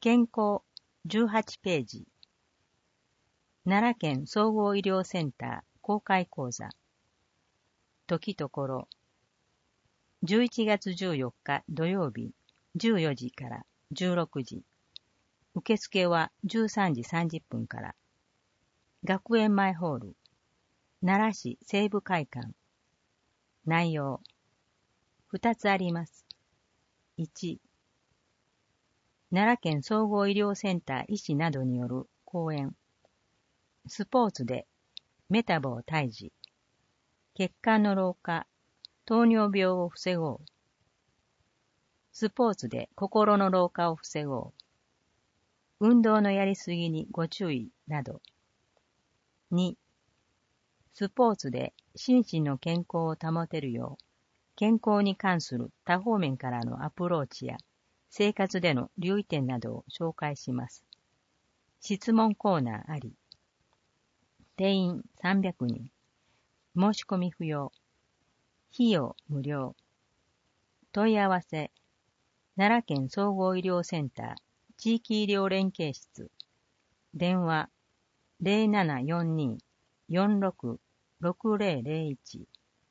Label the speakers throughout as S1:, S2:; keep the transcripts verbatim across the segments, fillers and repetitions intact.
S1: 健康じゅうはちページ。奈良県総合医療センター公開講座。時ところ。じゅういちがつじゅうよっか土曜日じゅうよじからじゅうろくじ。受付はじゅうさんじさんじゅっぷんから。学園前ホール。奈良市西部会館。内容。二つあります。いち、奈良県総合医療センター医師などによる講演。スポーツでメタボを退治。血管の老化、糖尿病を防ごう。スポーツで心の老化を防ごう。運動のやりすぎにご注意など。に、スポーツで心身の健康を保てるよう、健康に関する多方面からのアプローチや生活での留意点などを紹介します。質問コーナーあり。定員さんびゃくにん。申し込み不要。費用無料。問い合わせ。奈良県総合医療センター地域医療連携室。電話 ゼロななよんに よんろく ろくゼロゼロいち。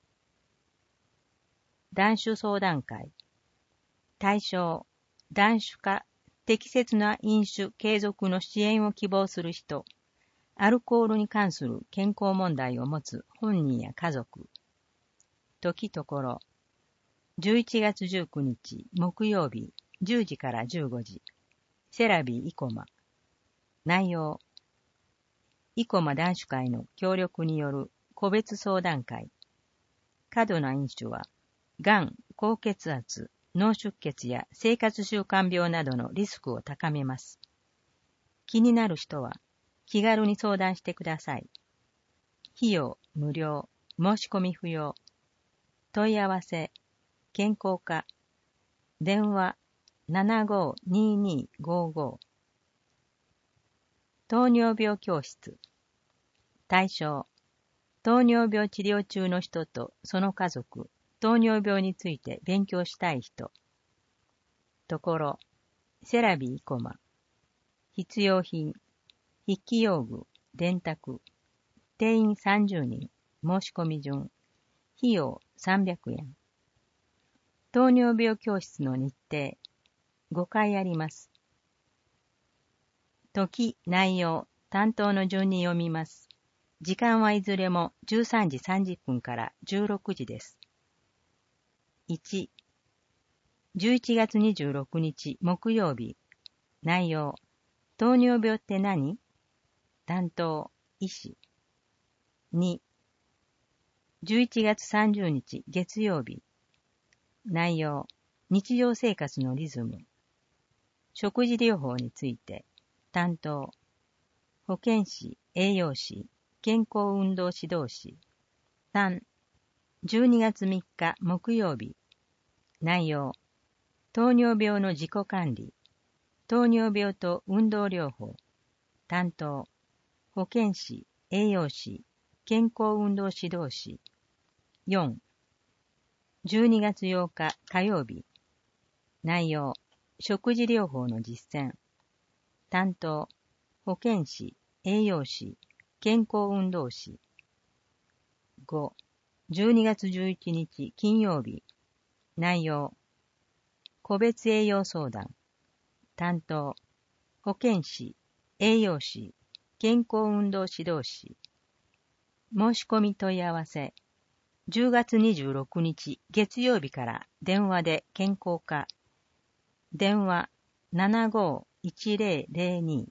S1: 断酒相談会。対象、断酒か適切な飲酒継続の支援を希望する人、アルコールに関する健康問題を持つ本人や家族。時ところ、じゅういちがつじゅうくにち木曜日じゅうじからじゅうごじ。セラビー生駒。内容、生駒断酒会の協力による個別相談会。過度な飲酒は、がん、高血圧、脳出血や生活習慣病などのリスクを高めます。気になる人は気軽に相談してください。費用無料、申し込み不要。問い合わせ、健康課。電話 ななごーにーにーごーごー。糖尿病教室。対象、糖尿病治療中の人とその家族、糖尿病について勉強したい人。ところ、セラビー生駒。必要品、筆記用具、電卓。定員さんじゅうにん、申し込み順。費用さんびゃくえん。糖尿病教室の日程、ごかいあります。時、内容、担当の順に読みます。時間はいずれもじゅうさんじさんじゅっぷんからじゅうろくじです。いち、じゅういちがつにじゅうろくにち木曜日。内容、糖尿病って何？担当、医師。に、じゅういちがつさんじゅうにち月曜日。内容、日常生活のリズム。食事療法について。担当、保健師、栄養士、健康運動指導士。さん、じゅうにがつみっか木曜日。内容、糖尿病の自己管理。糖尿病と運動療法。担当、保健師、栄養士、健康運動指導士。よん、じゅうにがつようか火曜日。内容、食事療法の実践。担当、保健師、栄養士、健康運動士。ご、じゅうにがつじゅういちにち金曜日。内容、個別栄養相談。担当、保健師、栄養士、健康運動指導士。申し込み問い合わせ。じゅうがつにじゅうろくにち月曜日から電話で健康課。電話 ななごーいちゼロゼロに。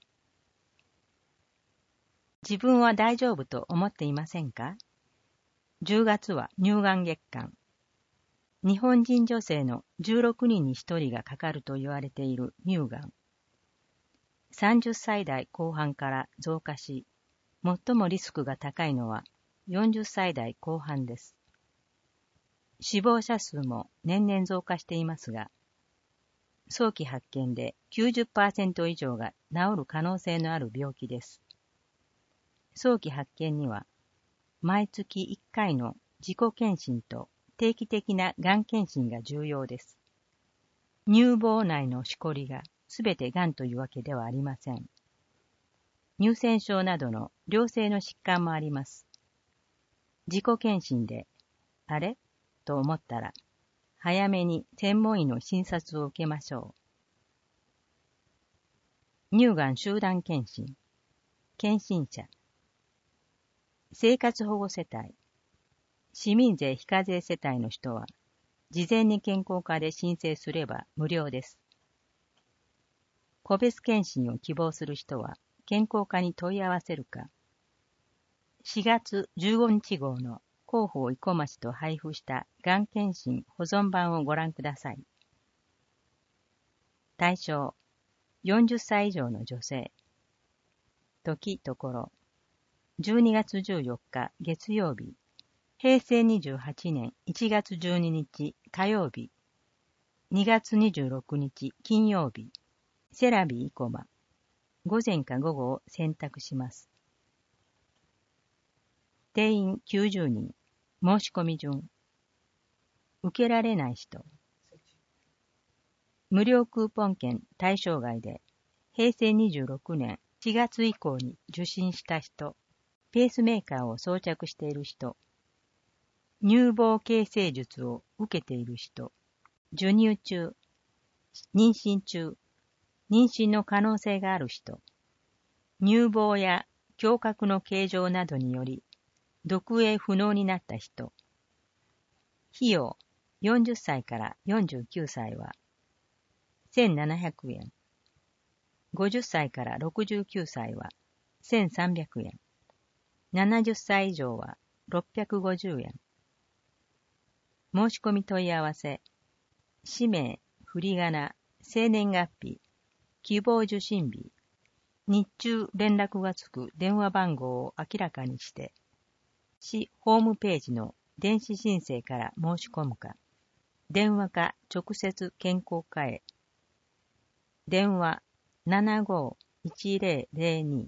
S1: 自分は大丈夫と思っていませんか？じゅうがつは乳がん月間。日本人女性のじゅうろくにんにひとりがかかると言われている乳がん。さんじゅっさい代後半から増加し、最もリスクが高いのはよんじゅっさい代後半です。死亡者数も年々増加していますが、早期発見で きゅうじゅっパーセント 以上が治る可能性のある病気です。早期発見には、毎月いっかいの自己検診と定期的ながん検診が重要です。乳房内のしこりがすべてがんというわけではありません。乳腺症などの良性の疾患もあります。自己検診で、あれと思ったら、早めに専門医の診察を受けましょう。乳がん集団検診、検診者、生活保護世帯、市民税非課税世帯の人は、事前に健康課で申請すれば無料です。個別検診を希望する人は、健康課に問い合わせるか、しがつじゅうごにち号の広報生駒市と配布したがん検診保存版をご覧ください。対象、よんじゅっさい以上の女性。時ところ、じゅうにがつじゅうよっか月曜日、へいせいにじゅうはちねんいちがつじゅうににち火曜日、にがつにじゅうろくにち金曜日、セラビー生駒、午前か午後を選択します。定員きゅうじゅうにん、申し込み順。受けられない人。無料クーポン券対象外で、へいせいにじゅうろくねんしがつ以降に受診した人、ペースメーカーを装着している人、乳房形成術を受けている人、授乳中、妊娠中、妊娠の可能性がある人、乳房や胸郭の形状などにより、読影不能になった人。費用よんじゅっさいからよんじゅうきゅうさいはせんななひゃくえん。ごじゅっさいからろくじゅうきゅうさいはせんさんびゃくえん。ななじゅっさい以上はろっぴゃくごじゅうえん。申し込み問い合わせ。氏名、振り仮名、生年月日、希望受診日、日中連絡がつく電話番号を明らかにして、市ホームページの電子申請から申し込むか、電話か直接健康課へ。電話 ななごーいちぜろぜろに。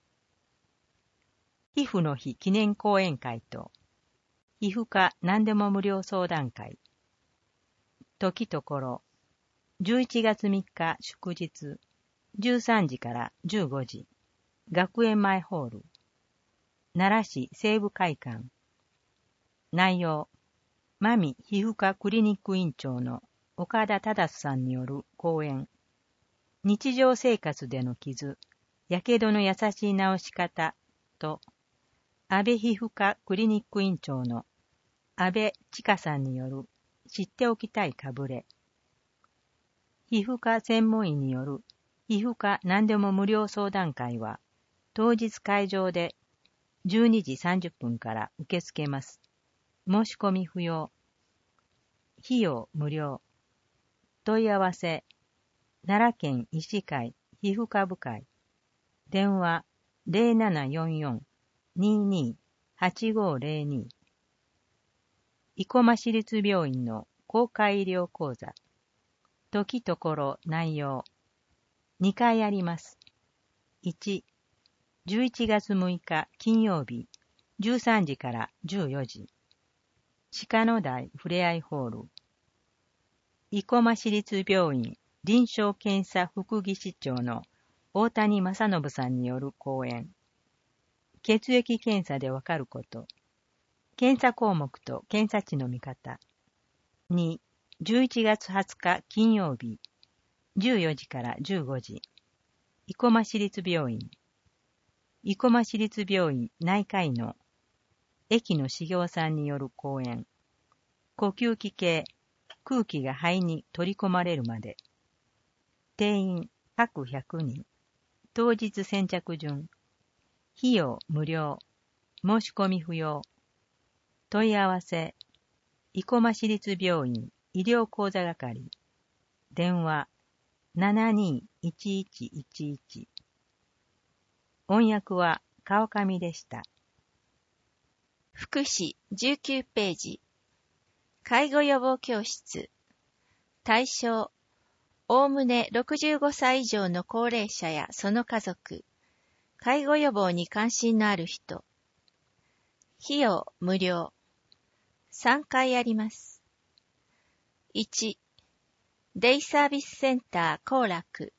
S1: 皮膚の日記念講演会と、皮膚科何でも無料相談会。時ところ、じゅういちがつみっか祝日、じゅうさんじからじゅうごじ、学園前ホール。奈良市西部会館。内容、マミ皮膚科クリニック院長の岡田忠さんによる講演。日常生活での傷、やけどの優しい治し方と、安倍皮膚科クリニック院長の安倍千佳さんによる知っておきたいかぶれ。皮膚科専門医による皮膚科何でも無料相談会は、当日会場でじゅうにじさんじゅっぷんから受け付けます。申し込み不要。費用無料。問い合わせ。奈良県医師会皮膚科部会。電話 ゼロななよんよん にーにー はちごーぜろに。生駒市立病院の公開医療講座。時ところ内容。にかいあります。いち、じゅういちがつむいか金曜日、じゅうさんじからじゅうよじ。鹿野台ふれあいホール。生駒市立病院臨床検査副技師長の大谷正信さんによる講演。血液検査でわかること。検査項目と検査値の見方。に、じゅういちがつはつか金曜日、じゅうよじからじゅうごじ。生駒市立病院。生駒市立病院内科医の駅野茂雄さんによる講演。呼吸器系、空気が肺に取り込まれるまで。定員各ひゃくにん。当日先着順。費用無料。申し込み不要。問い合わせ。生駒市立病院医療講座係。電話 ななにーいちいちいちいち。音訳は川上でした。
S2: 福祉じゅうきゅうページ。介護予防教室。対象。おおむねろくじゅうごさい以上の高齢者やその家族。介護予防に関心のある人。費用無料。さんかいあります。いち、デイサービスセンター幸楽。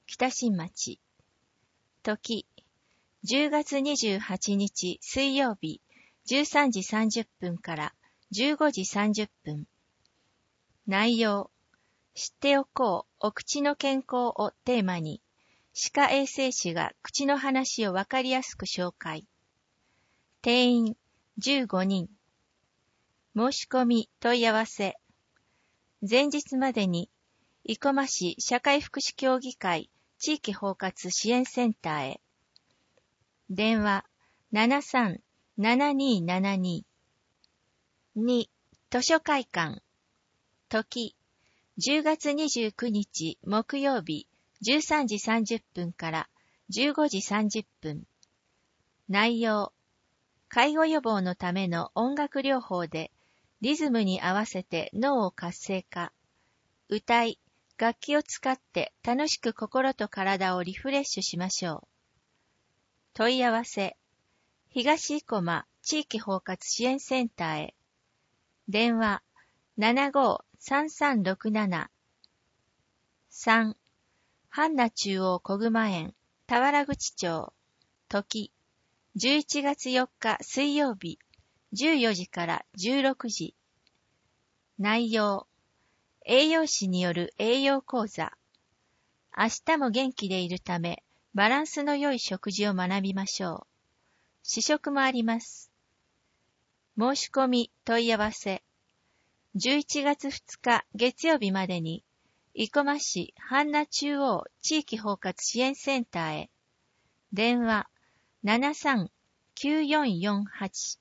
S2: 北新町。時、じゅうがつにじゅうはちにち水曜日、じゅうさんじさんじゅっぷんからじゅうごじさんじゅっぷん。内容、知っておこう、お口の健康をテーマに、歯科衛生士が口の話をわかりやすく紹介。定員じゅうごにん。申し込み問い合わせ。前日までに、生駒市社会福祉協議会地域包括支援センターへ。電話 ななさんななにーななに。に、図書会館。時、じゅうがつにじゅうくにち木曜日じゅうさんじさんじゅっぷんからじゅうごじさんじゅっぷん。内容、介護予防のための音楽療法でリズムに合わせて脳を活性化。歌い、楽器を使って楽しく心と体をリフレッシュしましょう。問い合わせ、東生駒地域包括支援センターへ。電話 ななごーさんさんろくなな。さん、阪奈中央小熊園、田原口町。時、じゅういちがつよっか水曜日、じゅうよじからじゅうろくじ。内容、栄養士による栄養講座。明日も元気でいるため、バランスの良い食事を学びましょう。試食もあります。申し込み問い合わせ。じゅういちがつふつか月曜日までに、生駒市阪奈中央地域包括支援センターへ。電話 ななさんきゅうよんよんはち。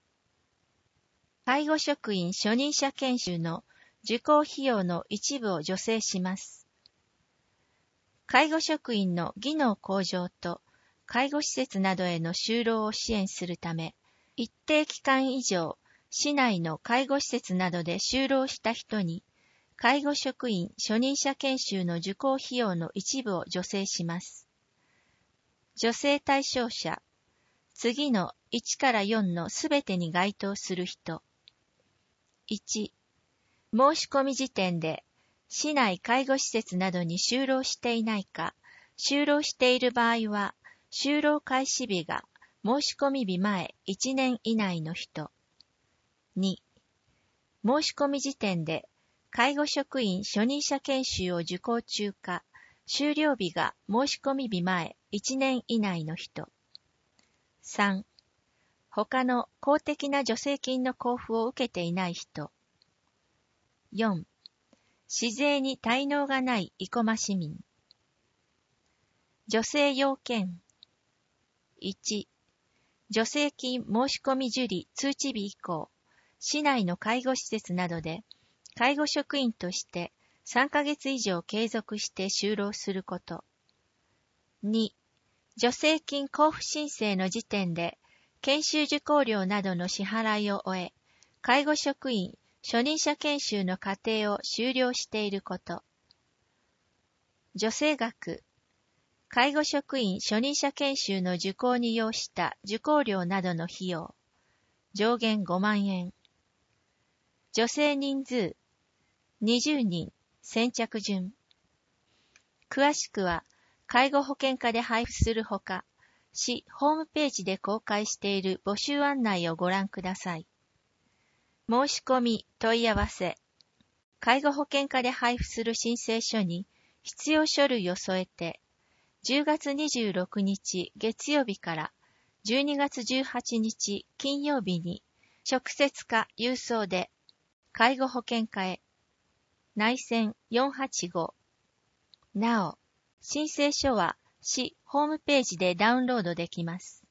S2: 介護職員初任者研修の受講費用の一部を助成します。介護職員の技能向上と介護施設などへの就労を支援するため、一定期間以上、市内の介護施設などで就労した人に、介護職員初任者研修の受講費用の一部を助成します。助成対象者、次のいちからよんのすべてに該当する人。いち、申し込み時点で、市内介護施設などに就労していないか、就労している場合は、就労開始日が申し込み日前いちねん以内の人。に、申し込み時点で、介護職員初任者研修を受講中か、終了日が申し込み日前いちねん以内の人。さん、他の公的な助成金の交付を受けていない人。よん、市税に滞納がない生駒市民。助成要件。いち、助成金申し込み受理通知日以降、市内の介護施設などで、介護職員としてさんかげつ以上継続して就労すること。に、助成金交付申請の時点で、研修受講料などの支払いを終え、介護職員初任者研修の課程を修了していること。助成額。介護職員初任者研修の受講に要した受講料などの費用。上限ごまんえん。助成人数。にじゅうにん、先着順。詳しくは、介護保険課で配布するほか、市ホームページで公開している募集案内をご覧ください。申し込み、問い合わせ。介護保険課で配布する申請書に必要書類を添えて、じゅうがつにじゅうろくにち月曜日からじゅうにがつじゅうはちにち金曜日に直接か郵送で介護保険課へ。内線よんはちご。なお、申請書は市ホームページでダウンロードできます。